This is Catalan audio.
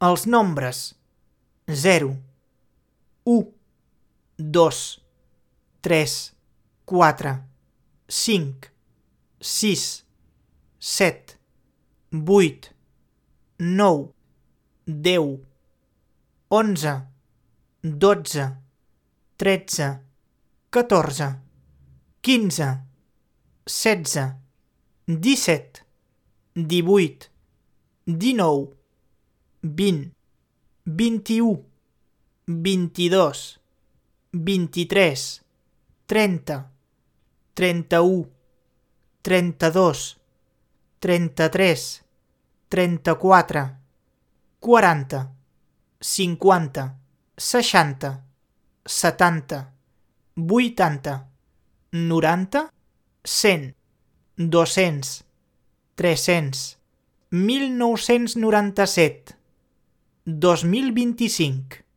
Els nombres 0, 1, 2, 3, 4, 5, 6, 7, 8, 9, 10, 11, 12, 13, 14, 15, 16, 17, 18, 19, 20, 21, 22, 23, 30, 31, 32, 33, 34, 40, 50, 60, 70, 80, 90, 100, 200, 300, 1997, 2025.